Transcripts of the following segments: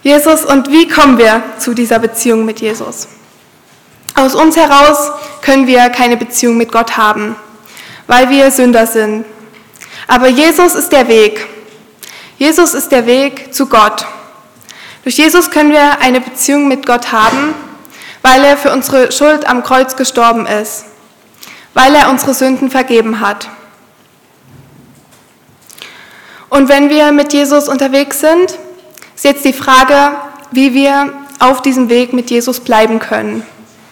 Jesus, und wie kommen wir zu dieser Beziehung mit Jesus? Aus uns heraus können wir keine Beziehung mit Gott haben, weil wir Sünder sind. Aber Jesus ist der Weg. Jesus ist der Weg zu Gott. Durch Jesus können wir eine Beziehung mit Gott haben, weil er für unsere Schuld am Kreuz gestorben ist, weil er unsere Sünden vergeben hat. Und wenn wir mit Jesus unterwegs sind, ist jetzt die Frage, wie wir auf diesem Weg mit Jesus bleiben können.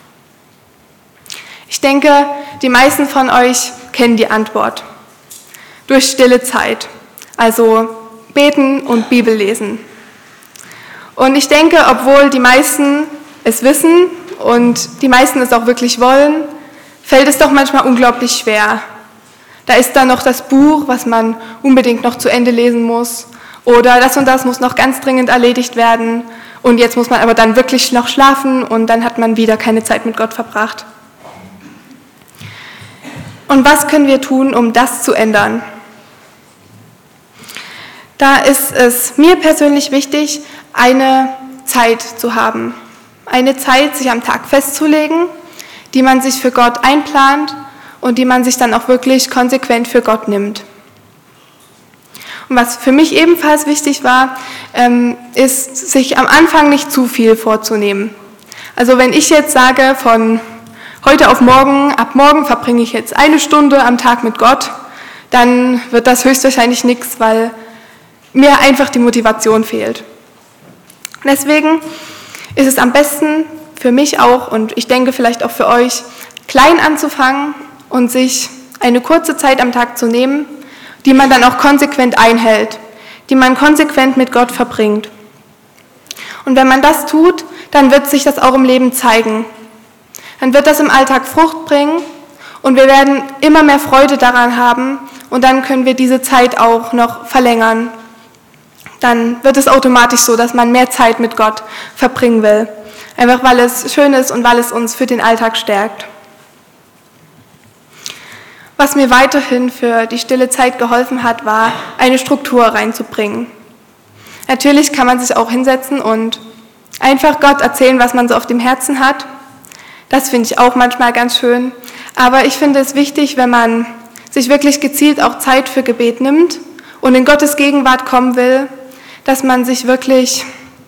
Ich denke, die meisten von euch kennen die Antwort. Durch stille Zeit, also beten und Bibel lesen. Und ich denke, obwohl die meisten es wissen und die meisten es auch wirklich wollen, fällt es doch manchmal unglaublich schwer. Da ist dann noch das Buch, was man unbedingt noch zu Ende lesen muss. Oder das und das muss noch ganz dringend erledigt werden. Und jetzt muss man aber dann wirklich noch schlafen und dann hat man wieder keine Zeit mit Gott verbracht. Und was können wir tun, um das zu ändern? Da ist es mir persönlich wichtig, eine Zeit zu haben. Eine Zeit, sich am Tag festzulegen, die man sich für Gott einplant und die man sich dann auch wirklich konsequent für Gott nimmt. Und was für mich ebenfalls wichtig war, ist, sich am Anfang nicht zu viel vorzunehmen. Also wenn ich jetzt sage, von heute auf morgen, ab morgen verbringe ich jetzt 1 Stunde am Tag mit Gott, dann wird das höchstwahrscheinlich nichts, weil mir einfach die Motivation fehlt. Deswegen ist es am besten für mich auch und ich denke vielleicht auch für euch, klein anzufangen und sich eine kurze Zeit am Tag zu nehmen, die man dann auch konsequent einhält, die man konsequent mit Gott verbringt. Und wenn man das tut, dann wird sich das auch im Leben zeigen. Dann wird das im Alltag Frucht bringen und wir werden immer mehr Freude daran haben und dann können wir diese Zeit auch noch verlängern. Dann wird es automatisch so, dass man mehr Zeit mit Gott verbringen will. Einfach weil es schön ist und weil es uns für den Alltag stärkt. Was mir weiterhin für die stille Zeit geholfen hat, war, eine Struktur reinzubringen. Natürlich kann man sich auch hinsetzen und einfach Gott erzählen, was man so auf dem Herzen hat. Das finde ich auch manchmal ganz schön. Aber ich finde es wichtig, wenn man sich wirklich gezielt auch Zeit für Gebet nimmt und in Gottes Gegenwart kommen will, dass man wirklich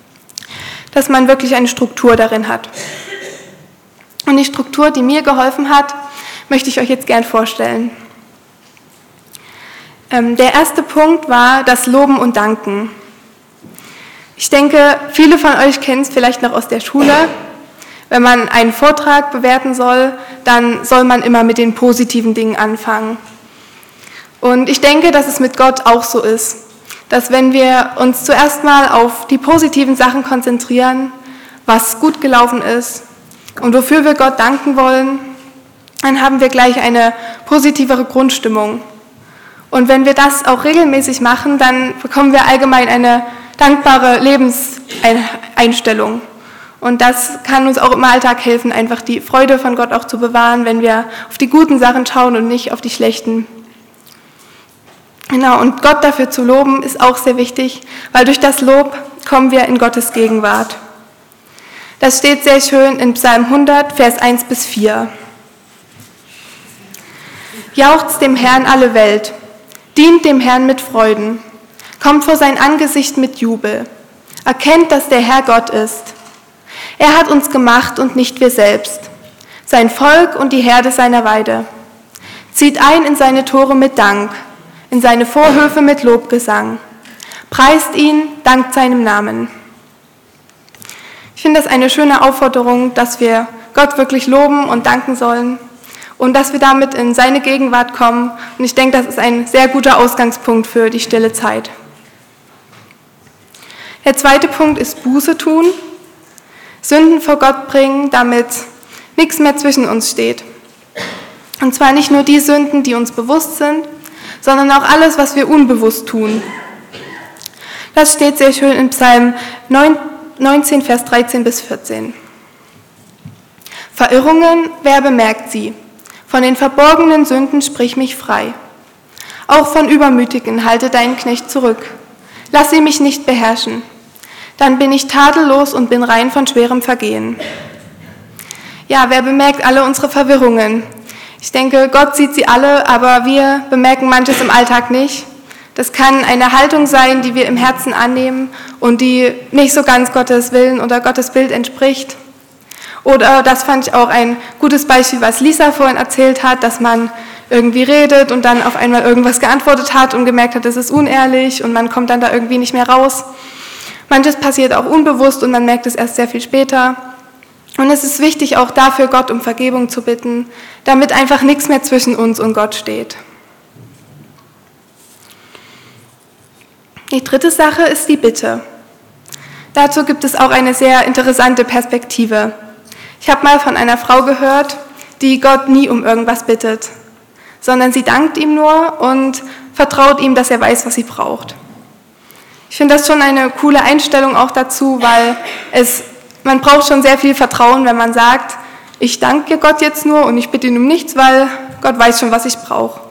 eine Struktur darin hat. Und die Struktur, die mir geholfen hat, möchte ich euch jetzt gern vorstellen. Der erste Punkt war das Loben und Danken. Ich denke, viele von euch kennen es vielleicht noch aus der Schule. Wenn man einen Vortrag bewerten soll, dann soll man immer mit den positiven Dingen anfangen. Und ich denke, dass es mit Gott auch so ist, dass wenn wir uns zuerst mal auf die positiven Sachen konzentrieren, was gut gelaufen ist und wofür wir Gott danken wollen, dann haben wir gleich eine positivere Grundstimmung. Und wenn wir das auch regelmäßig machen, dann bekommen wir allgemein eine dankbare Lebenseinstellung. Und das kann uns auch im Alltag helfen, einfach die Freude von Gott auch zu bewahren, wenn wir auf die guten Sachen schauen und nicht auf die schlechten. Genau, und Gott dafür zu loben, ist auch sehr wichtig, weil durch das Lob kommen wir in Gottes Gegenwart. Das steht sehr schön in Psalm 100, Vers 1-4. Jauchzt dem Herrn alle Welt, dient dem Herrn mit Freuden, kommt vor sein Angesicht mit Jubel, erkennt, dass der Herr Gott ist. Er hat uns gemacht und nicht wir selbst, sein Volk und die Herde seiner Weide. Zieht ein in seine Tore mit Dank, in seine Vorhöfe mit Lobgesang. Preist ihn, dankt seinem Namen. Ich finde das eine schöne Aufforderung, dass wir Gott wirklich loben und danken sollen und dass wir damit in seine Gegenwart kommen. Und ich denke, das ist ein sehr guter Ausgangspunkt für die stille Zeit. Der zweite Punkt ist Buße tun, Sünden vor Gott bringen, damit nichts mehr zwischen uns steht. Und zwar nicht nur die Sünden, die uns bewusst sind, sondern auch alles, was wir unbewusst tun. Das steht sehr schön in Psalm 19, Vers 13-14. Verirrungen, wer bemerkt sie? Von den verborgenen Sünden sprich mich frei. Auch von Übermütigen halte deinen Knecht zurück. Lass sie mich nicht beherrschen. dann bin ich tadellos und bin rein von schwerem Vergehen. Ja, wer bemerkt alle unsere Verwirrungen? Ich denke, Gott sieht sie alle, aber wir bemerken manches im Alltag nicht. Das kann eine Haltung sein, die wir im Herzen annehmen und die nicht so ganz Gottes Willen oder Gottes Bild entspricht. Oder, das fand ich auch ein gutes Beispiel, was Lisa vorhin erzählt hat, dass man irgendwie redet und dann auf einmal irgendwas geantwortet hat und gemerkt hat, das ist unehrlich und man kommt dann da irgendwie nicht mehr raus. Manches passiert auch unbewusst und man merkt es erst sehr viel später. Und es ist wichtig, auch dafür Gott um Vergebung zu bitten, damit einfach nichts mehr zwischen uns und Gott steht. Die dritte Sache ist die Bitte. Dazu gibt es auch eine sehr interessante Perspektive. Ich habe mal von einer Frau gehört, die Gott nie um irgendwas bittet, sondern sie dankt ihm nur und vertraut ihm, dass er weiß, was sie braucht. Ich finde das schon eine coole Einstellung auch dazu, weil man braucht schon sehr viel Vertrauen, wenn man sagt, ich danke Gott jetzt nur und ich bitte ihn um nichts, weil Gott weiß schon, was ich brauche.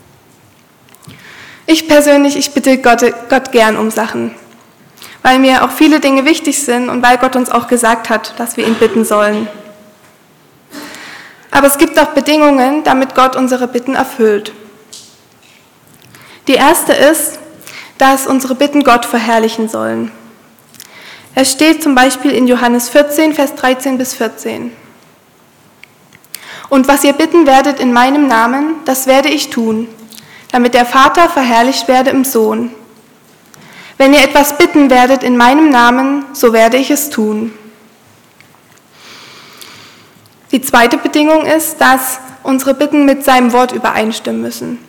Ich persönlich, ich bitte Gott gern um Sachen, weil mir auch viele Dinge wichtig sind und weil Gott uns auch gesagt hat, dass wir ihn bitten sollen. Aber es gibt auch Bedingungen, damit Gott unsere Bitten erfüllt. Die erste ist, dass unsere Bitten Gott verherrlichen sollen. Es steht zum Beispiel in Johannes 14, Vers 13 bis 14. Und was ihr bitten werdet in meinem Namen, das werde ich tun, damit der Vater verherrlicht werde im Sohn. Wenn ihr etwas bitten werdet in meinem Namen, so werde ich es tun. Die zweite Bedingung ist, dass unsere Bitten mit seinem Wort übereinstimmen müssen.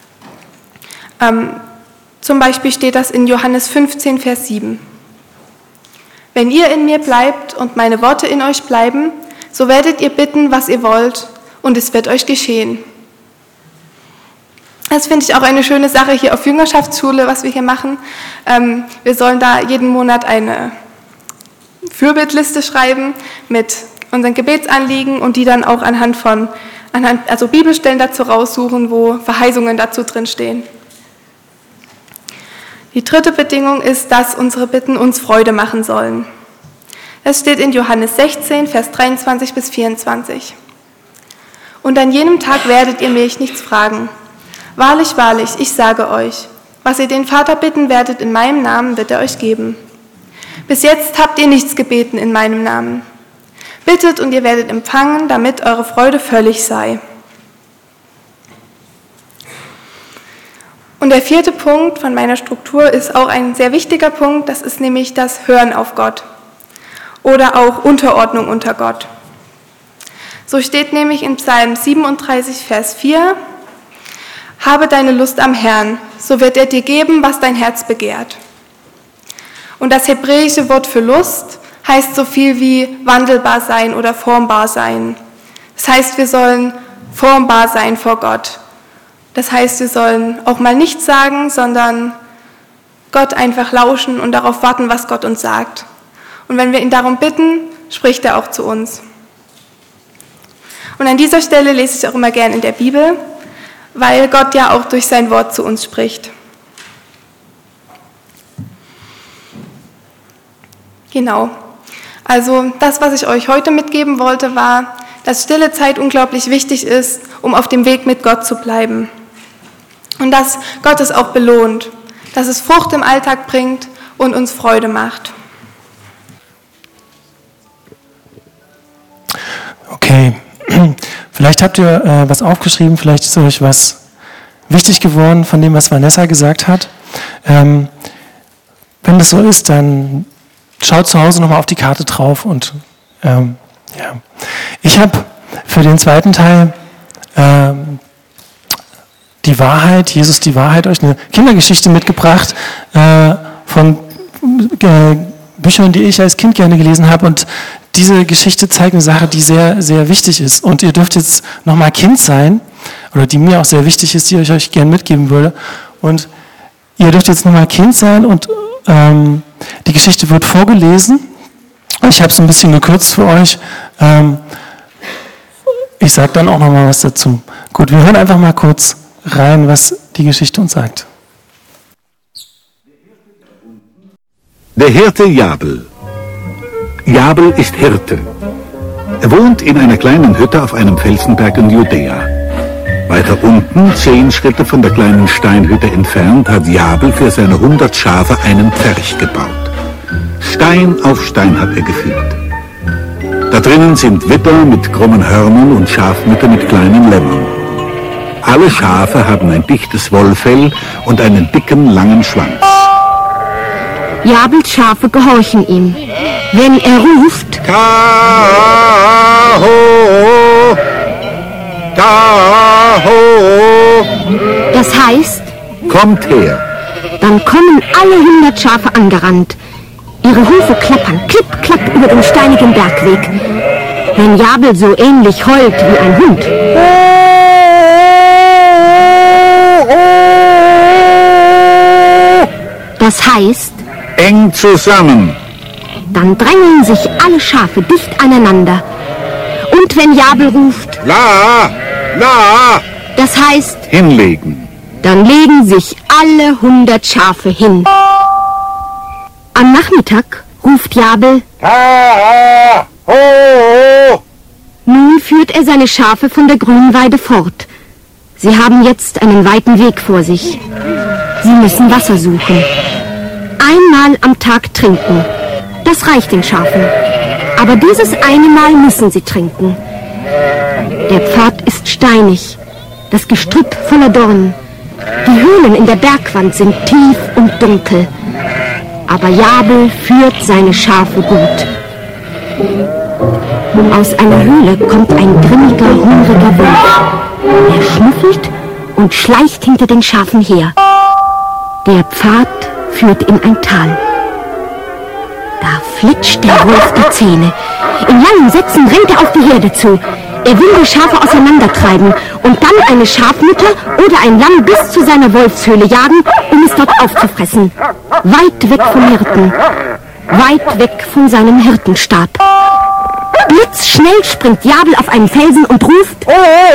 Zum Beispiel steht das in Johannes 15, Vers 7. Wenn ihr in mir bleibt und meine Worte in euch bleiben, so werdet ihr bitten, was ihr wollt, und es wird euch geschehen. Das finde ich auch eine schöne Sache hier auf Jüngerschaftsschule, was wir hier machen. Wir sollen da jeden Monat eine Fürbittliste schreiben mit unseren Gebetsanliegen und die dann auch anhand Bibelstellen dazu raussuchen, wo Verheißungen dazu drin stehen. Die dritte Bedingung ist, dass unsere Bitten uns Freude machen sollen. Es steht in Johannes 16, Vers 23 bis 24. Und an jenem Tag werdet ihr mich nichts fragen. Wahrlich, wahrlich, ich sage euch, was ihr den Vater bitten werdet in meinem Namen, wird er euch geben. Bis jetzt habt ihr nichts gebeten in meinem Namen. Bittet und ihr werdet empfangen, damit eure Freude völlig sei. Und der vierte Punkt von meiner Struktur ist auch ein sehr wichtiger Punkt, das ist nämlich das Hören auf Gott oder auch Unterordnung unter Gott. So steht nämlich in Psalm 37, Vers 4, habe deine Lust am Herrn, so wird er dir geben, was dein Herz begehrt. Und das hebräische Wort für Lust heißt so viel wie wandelbar sein oder formbar sein. Das heißt, wir sollen formbar sein vor Gott. Das heißt, wir sollen auch mal nichts sagen, sondern Gott einfach lauschen und darauf warten, was Gott uns sagt. Und wenn wir ihn darum bitten, spricht er auch zu uns. Und an dieser Stelle lese ich auch immer gern in der Bibel, weil Gott ja auch durch sein Wort zu uns spricht. Genau. Also das, was ich euch heute mitgeben wollte, war, dass stille Zeit unglaublich wichtig ist, um auf dem Weg mit Gott zu bleiben. Und dass Gott es auch belohnt, dass es Frucht im Alltag bringt und uns Freude macht. Okay, vielleicht habt ihr was aufgeschrieben, vielleicht ist euch was wichtig geworden von dem, was Vanessa gesagt hat. Wenn das so ist, dann schaut zu Hause nochmal auf die Karte drauf. Und ja. Ich habe für den zweiten Teil die Wahrheit, Jesus die Wahrheit, euch eine Kindergeschichte mitgebracht von Büchern, die ich als Kind gerne gelesen habe. Und diese Geschichte zeigt eine Sache, die sehr, sehr wichtig ist. Und ihr dürft jetzt nochmal Kind sein, oder die mir auch sehr wichtig ist, die ich euch gerne mitgeben würde. Und ihr dürft jetzt nochmal Kind sein und die Geschichte wird vorgelesen. Ich habe es ein bisschen gekürzt für euch. Ich sage dann auch nochmal was dazu. Gut, wir hören einfach mal kurz rein, was die Geschichte uns sagt. Der Hirte Jabel. Jabel ist Hirte. Er wohnt in einer kleinen Hütte auf einem Felsenberg in Judäa. Weiter unten, 10 Schritte von der kleinen Steinhütte entfernt, hat Jabel für seine 100 Schafe einen Pferch gebaut. Stein auf Stein hat er gefügt. Da drinnen sind Widder mit krummen Hörnern und Schafmütter mit kleinen Lämmern. Alle Schafe haben ein dichtes Wollfell und einen dicken, langen Schwanz. Jabels Schafe gehorchen ihm. Wenn er ruft, Taho, Taho, das heißt, kommt her. dann kommen alle 100 Schafe angerannt. Ihre Hufe klappern, klipp, klapp über den steinigen Bergweg. Wenn Jabel so ähnlich heult wie ein Hund. Das heißt, Eng zusammen. dann drängeln sich alle Schafe dicht aneinander. Und wenn Jabel ruft, La, la, das heißt, hinlegen. dann legen sich alle 100 Schafe hin. Am Nachmittag ruft Jabel, Taho. nun führt er seine Schafe von der Grünweide fort. Sie haben jetzt einen weiten Weg vor sich. Sie müssen Wasser suchen. Einmal am Tag trinken. Das reicht den Schafen. Aber dieses eine Mal müssen sie trinken. Der Pfad ist steinig, das Gestrüpp voller Dornen. Die Höhlen in der Bergwand sind tief und dunkel. Aber Jabel führt seine Schafe gut. Aus einer Höhle kommt ein grimmiger, hungriger Wolf. Er schnüffelt und schleicht hinter den Schafen her. Der Pfad führt in ein Tal. Da fletscht der Wolf die Zähne. In langen Sätzen rennt er auf die Herde zu. Er will die Schafe auseinandertreiben und dann eine Schafmutter oder ein Lamm bis zu seiner Wolfshöhle jagen, um es dort aufzufressen. Weit weg vom Hirten. Weit weg von seinem Hirtenstab. Blitzschnell springt Jabel auf einen Felsen und ruft.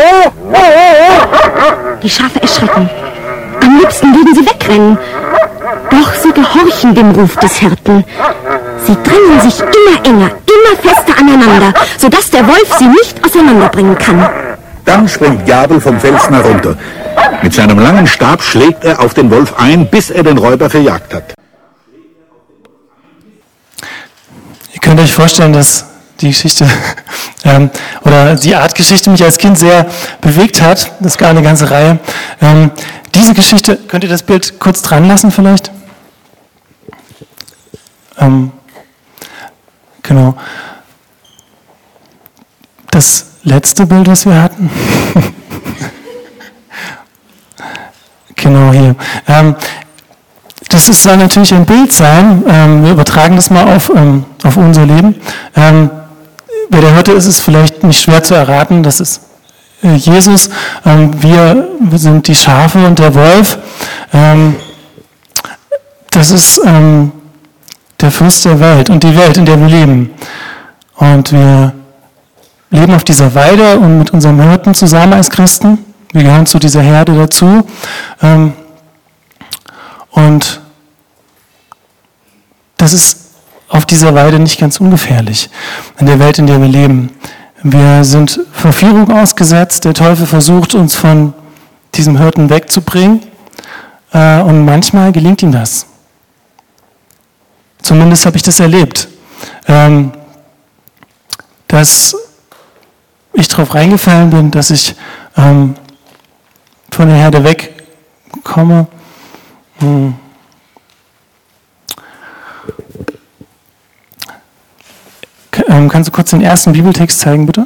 Die Schafe erschrecken. Am liebsten würden sie wegrennen. Doch sie gehorchen dem Ruf des Hirten. Sie drängen sich immer enger, immer fester aneinander, sodass der Wolf sie nicht auseinanderbringen kann. Dann springt Jabel vom Felsen herunter. Mit seinem langen Stab schlägt er auf den Wolf ein, bis er den Räuber verjagt hat. Ihr könnt euch vorstellen, dass die Geschichte oder die Art Geschichte mich als Kind sehr bewegt hat. Das war eine ganze Reihe. Diese Geschichte, könnt ihr das Bild kurz dran lassen vielleicht? Genau. Das letzte Bild, was wir hatten. Genau hier. Das soll natürlich ein Bild sein. Wir übertragen das mal auf unser Leben. Bei der Hirte ist es vielleicht nicht schwer zu erraten, das ist Jesus. Wir sind die Schafe und der Wolf. Das ist der Fürst der Welt und die Welt, in der wir leben. Und wir leben auf dieser Weide und mit unserem Hirten zusammen als Christen. Wir gehören zu dieser Herde dazu. Und das ist auf dieser Weide nicht ganz ungefährlich, in der Welt, in der wir leben. Wir sind Verführung ausgesetzt. Der Teufel versucht, uns von diesem Hirten wegzubringen. Und manchmal gelingt ihm das. Zumindest habe ich das erlebt. Dass ich darauf reingefallen bin, dass ich von der Herde wegkomme. Kannst du kurz den ersten Bibeltext zeigen, bitte?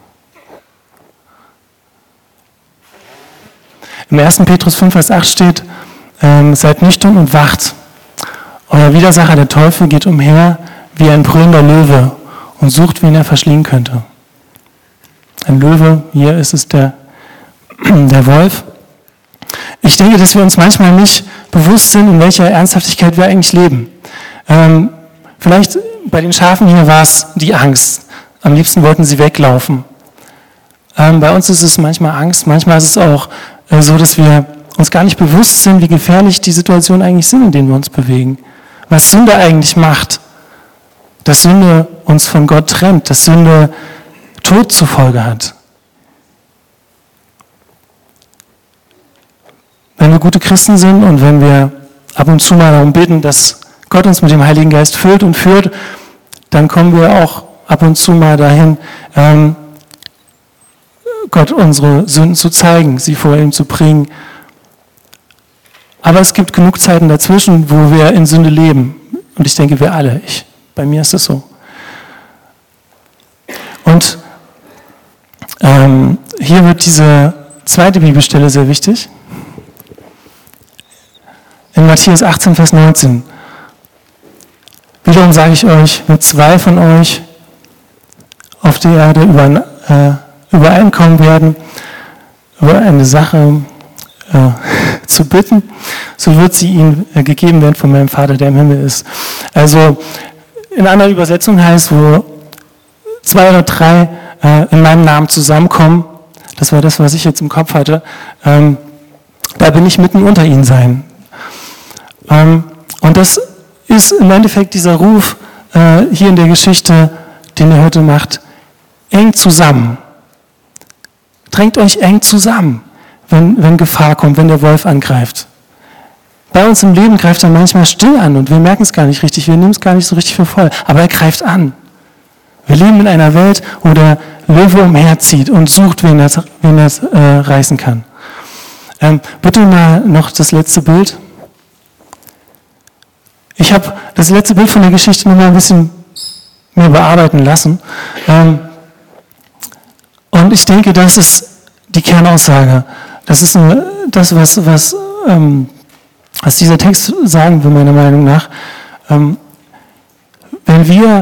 Im 1. Petrus 5, Vers 8 steht, seid nüchtern und wacht. Euer Widersacher, der Teufel, geht umher wie ein brüllender Löwe und sucht, wen er verschlingen könnte. Ein Löwe, hier ist es der Wolf. Ich denke, dass wir uns manchmal nicht bewusst sind, in welcher Ernsthaftigkeit wir eigentlich leben. Vielleicht bei den Schafen hier war es die Angst. Am liebsten wollten sie weglaufen. Bei uns ist es manchmal Angst, manchmal ist es auch so, dass wir uns gar nicht bewusst sind, wie gefährlich die Situationen eigentlich sind, in denen wir uns bewegen. was Sünde eigentlich macht. Dass Sünde uns von Gott trennt, dass Sünde Tod zur Folge hat. Wenn wir gute Christen sind und wenn wir ab und zu mal darum beten, dass Gott uns mit dem Heiligen Geist füllt und führt, dann kommen wir auch ab und zu mal dahin, Gott unsere Sünden zu zeigen, sie vor ihm zu bringen. Aber es gibt genug Zeiten dazwischen, wo wir in Sünde leben. Und ich denke, wir alle. Bei mir ist es so. Und hier wird diese zweite Bibelstelle sehr wichtig. In Matthäus 18, Vers 19. Wiederum sage ich euch, wenn 2 von euch auf der Erde übereinkommen werden, über eine Sache zu bitten, so wird sie ihnen gegeben werden von meinem Vater, der im Himmel ist. Also in einer Übersetzung heißt, wo 2 oder 3 in meinem Namen zusammenkommen, das war das, was ich jetzt im Kopf hatte, da bin ich mitten unter ihnen sein. Und das ist im Endeffekt dieser Ruf hier in der Geschichte, den er heute macht, eng zusammen. Drängt euch eng zusammen, wenn Gefahr kommt, wenn der Wolf angreift. Bei uns im Leben greift er manchmal still an und wir merken es gar nicht richtig, wir nehmen es gar nicht so richtig für voll, aber er greift an. Wir leben in einer Welt, wo der Löwe umherzieht und sucht, wen er reißen kann. Bitte mal noch das letzte Bild. Ich habe das letzte Bild von der Geschichte noch mal ein bisschen mehr bearbeiten lassen. Und ich denke, das ist die Kernaussage. Das ist das, was dieser Text sagen will, meiner Meinung nach. Wenn wir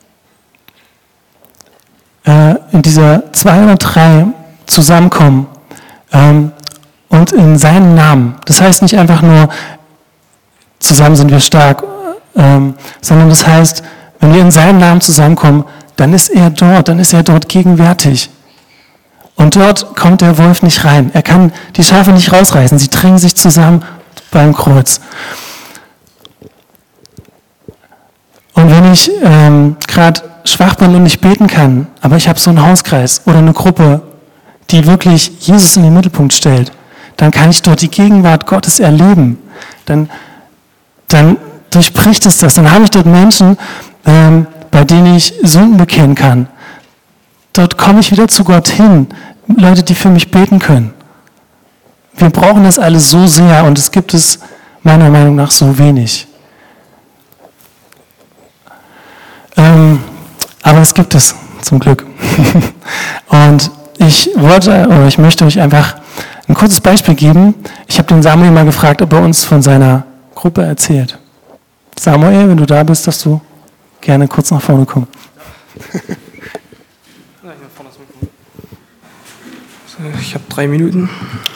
in dieser 2 oder 3 zusammenkommen und in seinem Namen, das heißt nicht einfach nur, zusammen sind wir stark, sondern das heißt, wenn wir in seinem Namen zusammenkommen, dann ist er dort gegenwärtig. Und dort kommt der Wolf nicht rein. Er kann die Schafe nicht rausreißen. Sie drängen sich zusammen beim Kreuz. Und wenn ich gerade schwach bin und nicht beten kann, aber ich habe so einen Hauskreis oder eine Gruppe, die wirklich Jesus in den Mittelpunkt stellt, dann kann ich dort die Gegenwart Gottes erleben. Dann durchbricht es das. Dann habe ich dort Menschen, bei denen ich Sünden bekennen kann. Dort komme ich wieder zu Gott hin. Leute, die für mich beten können. Wir brauchen das alles so sehr und es gibt es meiner Meinung nach so wenig. Aber es gibt es, zum Glück. Und ich möchte euch einfach ein kurzes Beispiel geben. Ich habe den Samuel mal gefragt, ob er uns von seiner Gruppe erzählt. Samuel, wenn du da bist, darfst du gerne kurz nach vorne kommen. Ich habe 3 Minuten.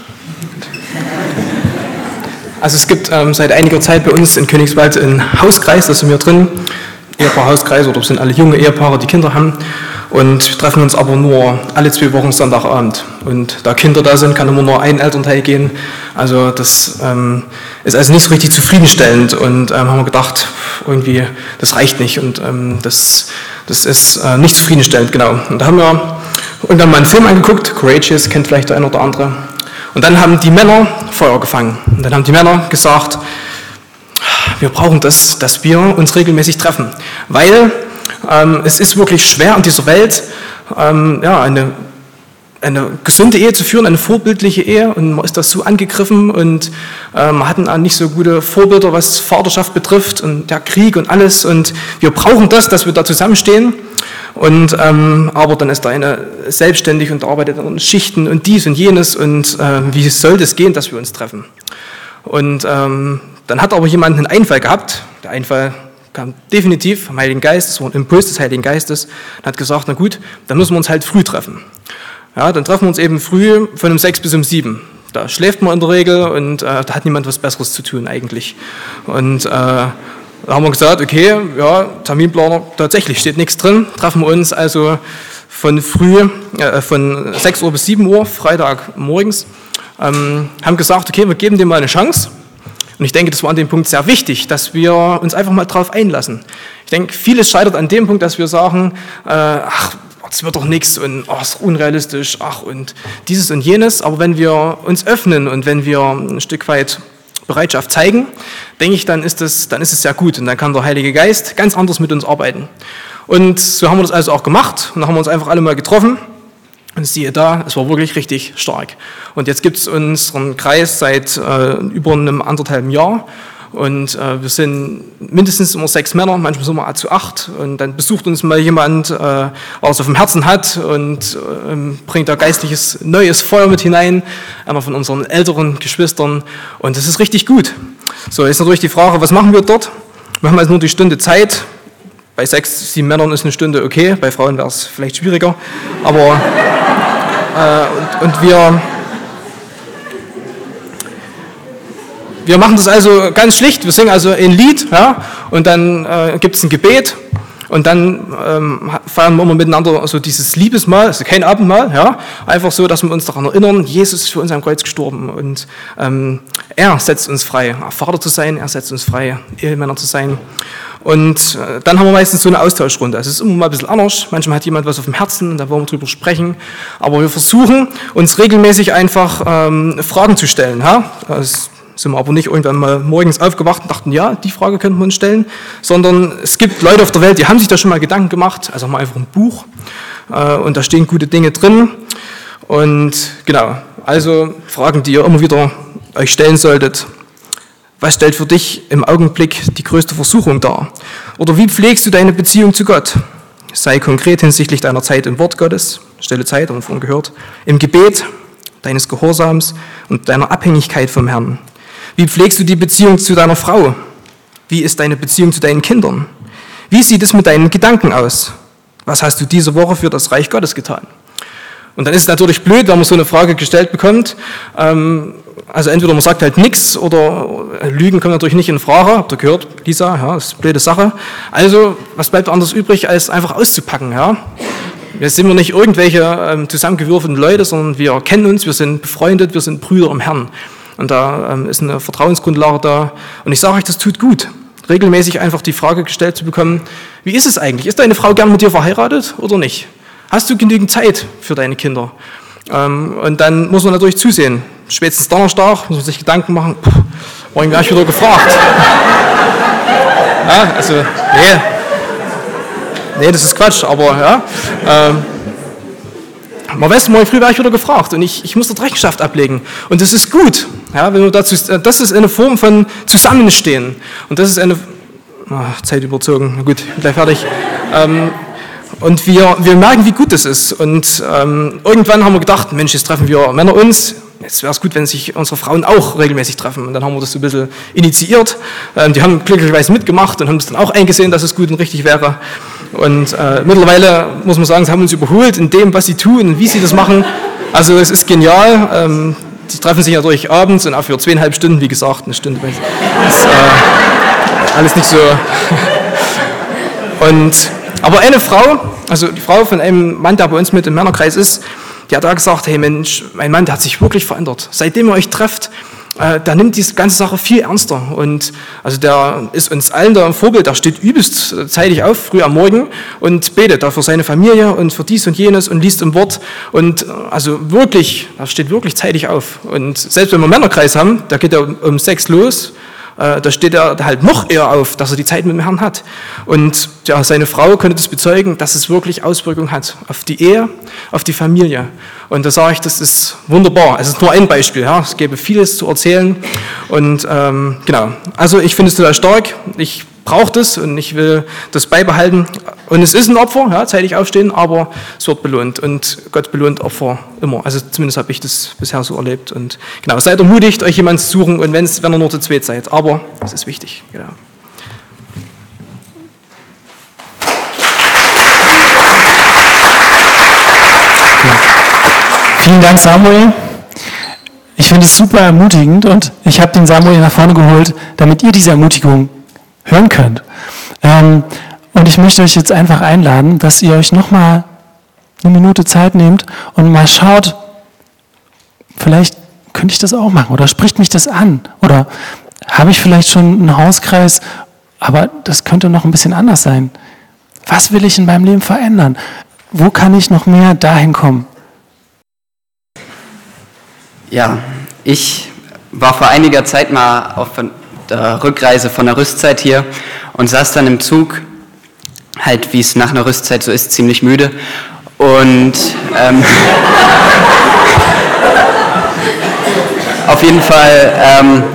Also es gibt seit einiger Zeit bei uns in Königswald einen Hauskreis, da sind wir drin, Ehepaar-Hauskreis, oder sind alle junge Ehepaare, die Kinder haben, und treffen uns aber nur alle 2 Wochen Sonntagabend. Und da Kinder da sind, kann immer nur ein Elternteil gehen. Also das ist also nicht so richtig zufriedenstellend, und haben wir gedacht, irgendwie, das reicht nicht, und das ist nicht zufriedenstellend, genau. Und da haben wir irgendwann mal einen Film angeguckt, Courageous, kennt vielleicht der eine oder andere. Und dann haben die Männer Feuer gefangen. Und dann haben die Männer gesagt, wir brauchen das, dass wir uns regelmäßig treffen. Weil es ist wirklich schwer in dieser Welt, eine gesunde Ehe zu führen, eine vorbildliche Ehe. Und man ist das so angegriffen, und man hat nicht so gute Vorbilder, was Vaterschaft betrifft und der Krieg und alles. Und wir brauchen das, dass wir da zusammenstehen. Und aber dann ist da eine selbstständig und arbeitet an Schichten und dies und jenes, und wie soll das gehen, dass wir uns treffen? Und dann hat aber jemand einen Einfall gehabt. Der Einfall kam definitiv vom Heiligen Geist, das war ein Impuls des Heiligen Geistes, und hat gesagt, na gut, dann müssen wir uns halt früh treffen. Ja, dann treffen wir uns eben früh von um 6 bis um 7. Da schläft man in der Regel, und da hat niemand was Besseres zu tun eigentlich. Und da haben wir gesagt, okay, ja, Terminplaner, tatsächlich steht nichts drin, treffen wir uns also von 6 Uhr bis 7 Uhr, Freitag morgens, haben gesagt, okay, wir geben dem mal eine Chance. Und ich denke, das war an dem Punkt sehr wichtig, dass wir uns einfach mal drauf einlassen. Ich denke, vieles scheitert an dem Punkt, dass wir sagen, ach, das wird doch nichts und ach, ist unrealistisch, ach und dieses und jenes. Aber wenn wir uns öffnen und wenn wir ein Stück weit Bereitschaft zeigen, denke ich, dann ist es sehr gut und dann kann der Heilige Geist ganz anders mit uns arbeiten. Und so haben wir das also auch gemacht und dann haben wir uns einfach alle mal getroffen und siehe da, es war wirklich richtig stark. Und jetzt gibt es unseren Kreis seit über einem 1,5 Jahr und wir sind mindestens immer 6 Männer, manchmal sind wir zu 8 und dann besucht uns mal jemand, was auf dem Herzen hat und bringt da geistliches neues Feuer mit hinein, einer von unseren älteren Geschwistern und das ist richtig gut. So, jetzt natürlich die Frage, was machen wir dort? Wir haben also nur die Stunde Zeit. Bei 6, 7 Männern ist eine Stunde okay, bei Frauen wäre es vielleicht schwieriger, aber und wir machen das also ganz schlicht, wir singen also ein Lied, ja, und dann gibt es ein Gebet und dann feiern wir immer miteinander so dieses Liebesmahl, also kein Abendmahl, ja, einfach so, dass wir uns daran erinnern, Jesus ist für uns am Kreuz gestorben und er setzt uns frei, Vater zu sein, er setzt uns frei, Ehemänner zu sein. Und dann haben wir meistens so eine Austauschrunde. Also es ist immer mal ein bisschen anders. Manchmal hat jemand was auf dem Herzen, da wollen wir drüber sprechen. Aber wir versuchen, uns regelmäßig einfach Fragen zu stellen. Ja? Das sind wir aber nicht irgendwann mal morgens aufgewacht und dachten, ja, die Frage könnten wir uns stellen. Sondern es gibt Leute auf der Welt, die haben sich da schon mal Gedanken gemacht. Also haben wir einfach ein Buch und da stehen gute Dinge drin. Und genau, also Fragen, die ihr immer wieder euch stellen solltet. Was stellt für dich im Augenblick die größte Versuchung dar? Oder wie pflegst du deine Beziehung zu Gott? Sei konkret hinsichtlich deiner Zeit im Wort Gottes, stille Zeit, haben wir vorhin gehört, im Gebet, deines Gehorsams und deiner Abhängigkeit vom Herrn. Wie pflegst du die Beziehung zu deiner Frau? Wie ist deine Beziehung zu deinen Kindern? Wie sieht es mit deinen Gedanken aus? Was hast du diese Woche für das Reich Gottes getan? Und dann ist es natürlich blöd, wenn man so eine Frage gestellt bekommt. Also entweder man sagt halt nichts oder Lügen kommen natürlich nicht in Frage. Habt ihr gehört, Lisa? Ja, das ist eine blöde Sache. Also, was bleibt anders übrig, als einfach auszupacken? Ja? Wir sind nicht irgendwelche zusammengewürfelten Leute, sondern wir kennen uns, wir sind befreundet, wir sind Brüder im Herrn. Und da ist eine Vertrauensgrundlage da. Und ich sage euch, das tut gut, regelmäßig einfach die Frage gestellt zu bekommen, wie ist es eigentlich? Ist deine Frau gern mit dir verheiratet oder nicht? Hast du genügend Zeit für deine Kinder? Und dann muss man natürlich zusehen. Spätestens Donnerstag muss man sich Gedanken machen, morgen werde ich wieder gefragt. Ja, also, nee, das ist Quatsch, aber ja. Man weiß, morgen früh werde ich wieder gefragt und ich muss dort Rechenschaft ablegen. Und das ist gut, ja, wenn wir dazu, das ist eine Form von Zusammenstehen. Und das ist eine, Zeit überzogen, na gut, bin gleich fertig. Und wir merken, wie gut das ist. Und irgendwann haben wir gedacht, Mensch, jetzt treffen wir Männer uns. Jetzt wäre es gut, wenn sich unsere Frauen auch regelmäßig treffen. Und dann haben wir das so ein bisschen initiiert. Die haben glücklicherweise mitgemacht und haben es dann auch eingesehen, dass es gut und richtig wäre. Und mittlerweile muss man sagen, sie haben uns überholt in dem, was sie tun und wie sie das machen. Also es ist genial. Die treffen sich natürlich abends und auch für 2,5 Stunden, wie gesagt, eine Stunde. Das ist alles nicht so. Aber eine Frau, also die Frau von einem Mann, der bei uns mit im Männerkreis ist, die hat da gesagt, hey Mensch, mein Mann, der hat sich wirklich verändert. Seitdem ihr euch trefft, der nimmt diese ganze Sache viel ernster. Und also der ist uns allen da ein Vorbild, der steht übelst zeitig auf, früh am Morgen und betet da für seine Familie und für dies und jenes und liest im Wort. Und also wirklich, der steht wirklich zeitig auf. Und selbst wenn wir einen Männerkreis haben, da geht er um 6 los, da steht er halt noch eher auf, dass er die Zeit mit dem Herrn hat. Und ja, seine Frau könnte das bezeugen, dass es wirklich Auswirkungen hat auf die Ehe, auf die Familie. Und da sage ich, das ist wunderbar. Es ist nur ein Beispiel. Ja. Es gäbe vieles zu erzählen. Und genau, also ich finde es total stark. Ich brauche das und ich will das beibehalten. Und es ist ein Opfer, ja, zeitig aufstehen, aber es wird belohnt. Und Gott belohnt Opfer immer. Also zumindest habe ich das bisher so erlebt. Und genau, seid ermutigt, euch jemanden zu suchen, und wenn ihr nur zu zweit seid. Aber es ist wichtig. Genau. Vielen Dank, Samuel. Ich finde es super ermutigend und ich habe den Samuel nach vorne geholt, damit ihr diese Ermutigung hören könnt. Und ich möchte euch jetzt einfach einladen, dass ihr euch nochmal eine Minute Zeit nehmt und mal schaut, vielleicht könnte ich das auch machen oder spricht mich das an oder habe ich vielleicht schon einen Hauskreis, aber das könnte noch ein bisschen anders sein. Was will ich in meinem Leben verändern? Wo kann ich noch mehr dahin kommen? Ja, ich war vor einiger Zeit mal auf der Rückreise von der Rüstzeit hier und saß dann im Zug, halt wie es nach einer Rüstzeit so ist, ziemlich müde. Und auf jeden Fall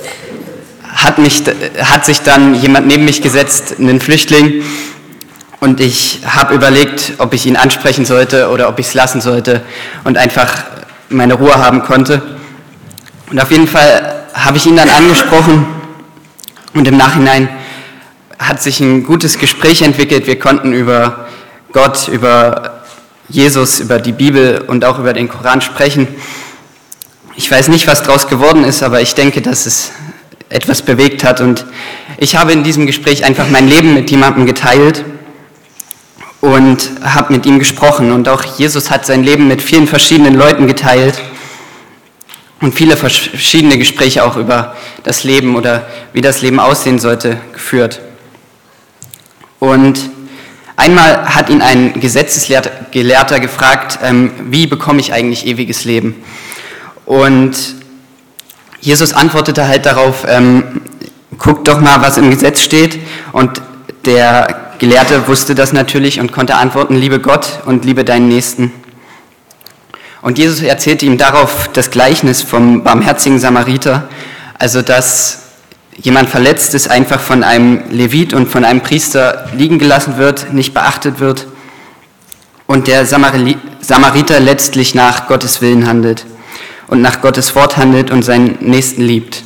hat sich dann jemand neben mich gesetzt, einen Flüchtling, und ich habe überlegt, ob ich ihn ansprechen sollte oder ob ich es lassen sollte und einfach meine Ruhe haben konnte. Und auf jeden Fall habe ich ihn dann angesprochen und im Nachhinein hat sich ein gutes Gespräch entwickelt. Wir konnten über Gott, über Jesus, über die Bibel und auch über den Koran sprechen. Ich weiß nicht, was daraus geworden ist, aber ich denke, dass es etwas bewegt hat. Und ich habe in diesem Gespräch einfach mein Leben mit jemandem geteilt und habe mit ihm gesprochen. Und auch Jesus hat sein Leben mit vielen verschiedenen Leuten geteilt und viele verschiedene Gespräche auch über das Leben oder wie das Leben aussehen sollte geführt. Und einmal hat ihn ein Gesetzesgelehrter gefragt, wie bekomme ich eigentlich ewiges Leben? Und Jesus antwortete halt darauf, guck doch mal, was im Gesetz steht. Und der Gelehrte wusste das natürlich und konnte antworten, liebe Gott und liebe deinen Nächsten. Und Jesus erzählte ihm darauf das Gleichnis vom barmherzigen Samariter, also dass jemand verletzt ist, einfach von einem Levit und von einem Priester liegen gelassen wird, nicht beachtet wird und der Samariter letztlich nach Gottes Willen handelt und nach Gottes Wort handelt und seinen Nächsten liebt.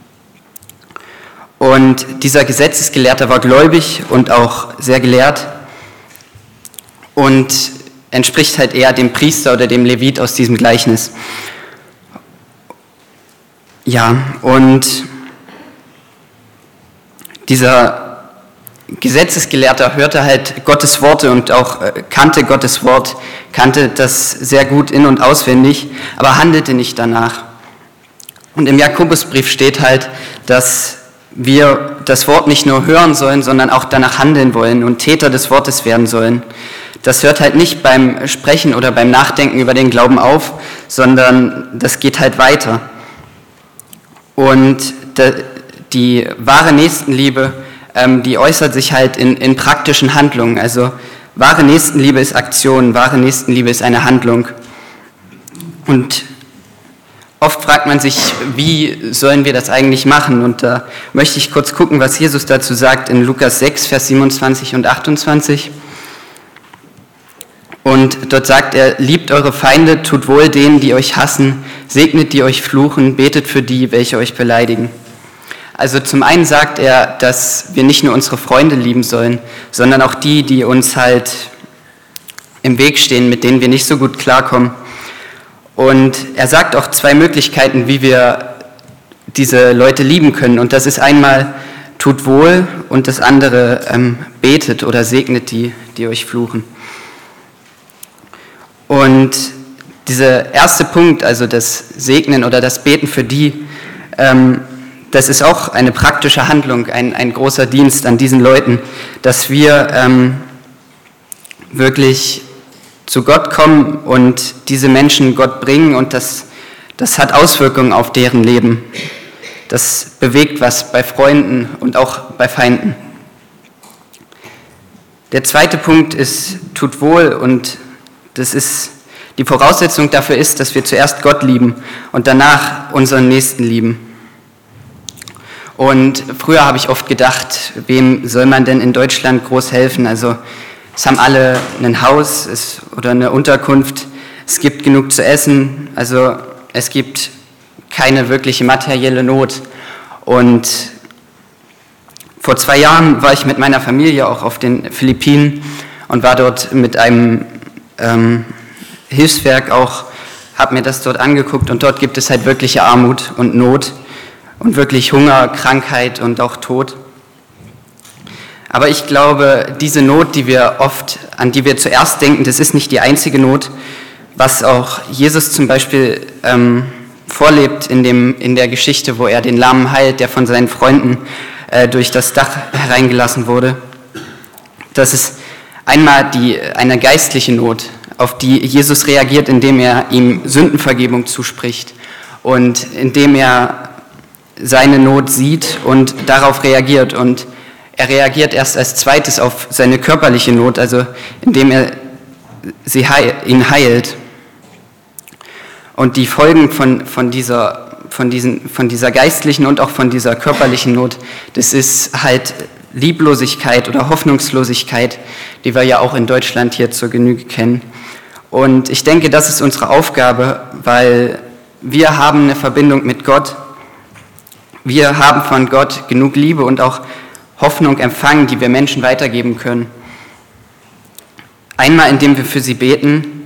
Und dieser Gesetzesgelehrte war gläubig und auch sehr gelehrt und entspricht halt eher dem Priester oder dem Levit aus diesem Gleichnis. Ja, und dieser Gesetzesgelehrte hörte halt Gottes Worte und auch kannte Gottes Wort, kannte das sehr gut in- und auswendig, aber handelte nicht danach. Und im Jakobusbrief steht halt, dass wir das Wort nicht nur hören sollen, sondern auch danach handeln wollen und Täter des Wortes werden sollen. Das hört halt nicht beim Sprechen oder beim Nachdenken über den Glauben auf, sondern das geht halt weiter. Und die wahre Nächstenliebe, die äußert sich halt in praktischen Handlungen. Also wahre Nächstenliebe ist Aktion, wahre Nächstenliebe ist eine Handlung. Und oft fragt man sich, wie sollen wir das eigentlich machen? Und da möchte ich kurz gucken, was Jesus dazu sagt in Lukas 6, Vers 27 und 28. Und dort sagt er, liebt eure Feinde, tut wohl denen, die euch hassen, segnet die euch fluchen, betet für die, welche euch beleidigen. Also zum einen sagt er, dass wir nicht nur unsere Freunde lieben sollen, sondern auch die, die uns halt im Weg stehen, mit denen wir nicht so gut klarkommen. Und er sagt auch zwei Möglichkeiten, wie wir diese Leute lieben können. Und das ist einmal, tut wohl, und das andere, betet oder segnet die, die euch fluchen. Und dieser erste Punkt, also das Segnen oder das Beten für die, das ist auch eine praktische Handlung, ein großer Dienst an diesen Leuten, dass wir wirklich zu Gott kommen und diese Menschen Gott bringen, und das hat Auswirkungen auf deren Leben. Das bewegt was bei Freunden und auch bei Feinden. Der zweite Punkt ist, tut wohl, und das ist, die Voraussetzung dafür ist, dass wir zuerst Gott lieben und danach unseren Nächsten lieben. Und früher habe ich oft gedacht, wem soll man denn in Deutschland groß helfen? Also es haben alle ein Haus oder eine Unterkunft, es gibt genug zu essen, also es gibt keine wirkliche materielle Not. Und vor 2 Jahren war ich mit meiner Familie auch auf den Philippinen und war dort mit einem Hilfswerk auch, habe mir das dort angeguckt, und dort gibt es halt wirkliche Armut und Not und wirklich Hunger, Krankheit und auch Tod. Aber ich glaube, diese Not, an die wir zuerst denken, das ist nicht die einzige Not. Was auch Jesus zum Beispiel vorlebt in der Geschichte, wo er den Lahmen heilt, der von seinen Freunden durch das Dach hereingelassen wurde. Das ist einmal eine geistliche Not, auf die Jesus reagiert, indem er ihm Sündenvergebung zuspricht und indem er seine Not sieht und darauf reagiert. Und er reagiert erst als zweites auf seine körperliche Not, also indem er ihn heilt. Und die Folgen von dieser geistlichen und auch von dieser körperlichen Not, das ist halt Lieblosigkeit oder Hoffnungslosigkeit, die wir ja auch in Deutschland hier zur Genüge kennen. Und ich denke, das ist unsere Aufgabe, weil wir haben eine Verbindung mit Gott. Wir haben von Gott genug Liebe und auch Hoffnung empfangen, die wir Menschen weitergeben können. Einmal, indem wir für sie beten,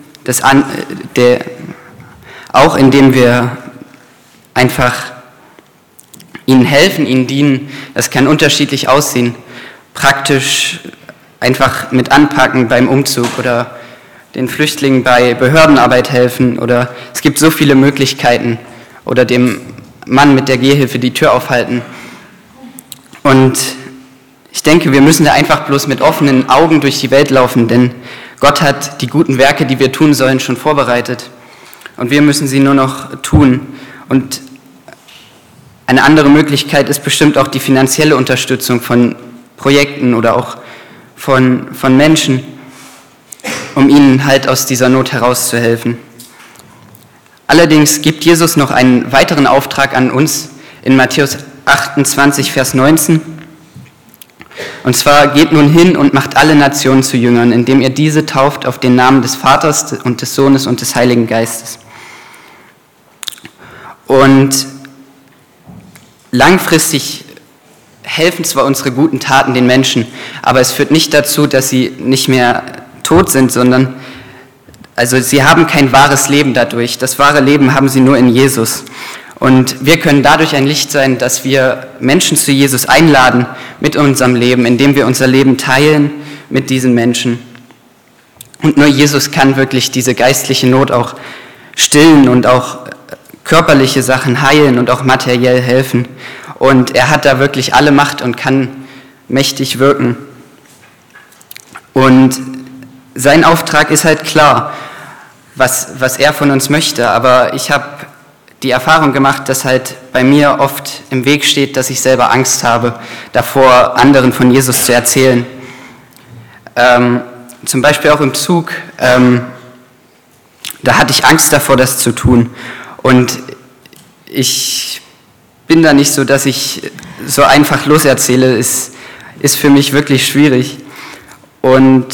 auch indem wir einfach ihnen helfen, ihnen dienen. Das kann unterschiedlich aussehen. Praktisch einfach mit anpacken beim Umzug oder den Flüchtlingen bei Behördenarbeit helfen, oder es gibt so viele Möglichkeiten, oder dem Mann mit der Gehhilfe die Tür aufhalten. Und ich denke, wir müssen da einfach bloß mit offenen Augen durch die Welt laufen, denn Gott hat die guten Werke, die wir tun sollen, schon vorbereitet. Und wir müssen sie nur noch tun. Und eine andere Möglichkeit ist bestimmt auch die finanzielle Unterstützung von Projekten oder auch von Menschen, um ihnen halt aus dieser Not herauszuhelfen. Allerdings gibt Jesus noch einen weiteren Auftrag an uns in Matthäus 28, Vers 19. Und zwar: Geht nun hin und macht alle Nationen zu Jüngern, indem ihr diese tauft auf den Namen des Vaters und des Sohnes und des Heiligen Geistes. Und langfristig helfen zwar unsere guten Taten den Menschen, aber es führt nicht dazu, dass sie nicht mehr tot sind, sondern sie haben kein wahres Leben dadurch. Das wahre Leben haben sie nur in Jesus. Und wir können dadurch ein Licht sein, dass wir Menschen zu Jesus einladen mit unserem Leben, indem wir unser Leben teilen mit diesen Menschen. Und nur Jesus kann wirklich diese geistliche Not auch stillen und auch körperliche Sachen heilen und auch materiell helfen. Und er hat da wirklich alle Macht und kann mächtig wirken. Und sein Auftrag ist halt klar, was er von uns möchte. Aber ich habe die Erfahrung gemacht, dass halt bei mir oft im Weg steht, dass ich selber Angst habe, davor anderen von Jesus zu erzählen. Zum Beispiel auch im Zug, da hatte ich Angst davor, das zu tun. Und ich bin da nicht so, dass ich so einfach loserzähle. Ist für mich wirklich schwierig. Und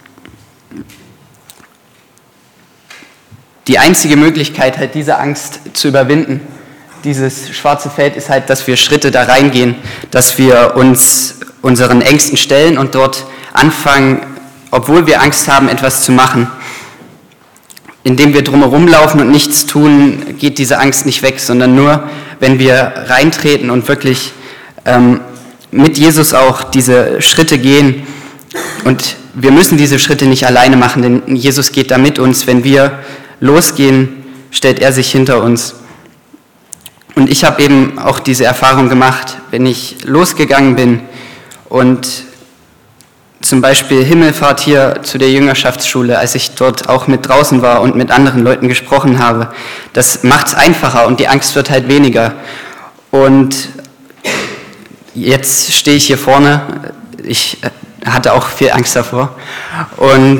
die einzige Möglichkeit, halt diese Angst zu überwinden, dieses schwarze Feld, ist halt, dass wir Schritte da reingehen, dass wir uns unseren Ängsten stellen und dort anfangen, obwohl wir Angst haben, etwas zu machen. Indem wir drumherum laufen und nichts tun, geht diese Angst nicht weg, sondern nur, wenn wir reintreten und wirklich mit Jesus auch diese Schritte gehen. Und wir müssen diese Schritte nicht alleine machen, denn Jesus geht da mit uns. Wenn wir losgehen, stellt er sich hinter uns. Und ich habe eben auch diese Erfahrung gemacht, wenn ich losgegangen bin und zum Beispiel Himmelfahrt hier zu der Jüngerschaftsschule, als ich dort auch mit draußen war und mit anderen Leuten gesprochen habe, das macht es einfacher und die Angst wird halt weniger. Und jetzt stehe ich hier vorne, ich hatte auch viel Angst davor, und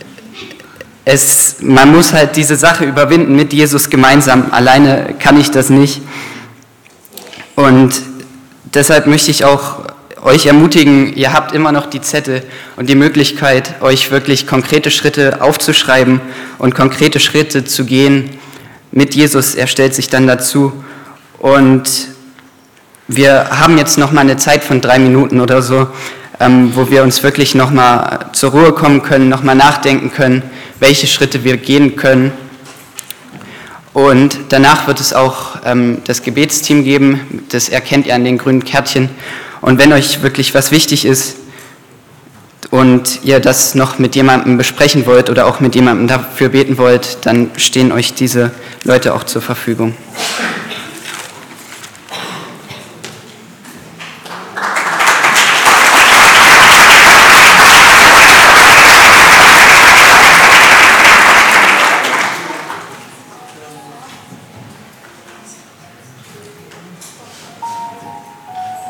man muss halt diese Sache überwinden mit Jesus gemeinsam. Alleine kann ich das nicht. Und deshalb möchte ich auch euch ermutigen, ihr habt immer noch die Zettel und die Möglichkeit, euch wirklich konkrete Schritte aufzuschreiben und konkrete Schritte zu gehen mit Jesus. Er stellt sich dann dazu. Und wir haben jetzt noch mal eine Zeit von 3 Minuten oder so, wo wir uns wirklich noch mal zur Ruhe kommen können, noch mal nachdenken können, welche Schritte wir gehen können. Und danach wird es auch das Gebetsteam geben, das erkennt ihr an den grünen Kärtchen. Und wenn euch wirklich was wichtig ist und ihr das noch mit jemandem besprechen wollt oder auch mit jemandem dafür beten wollt, dann stehen euch diese Leute auch zur Verfügung.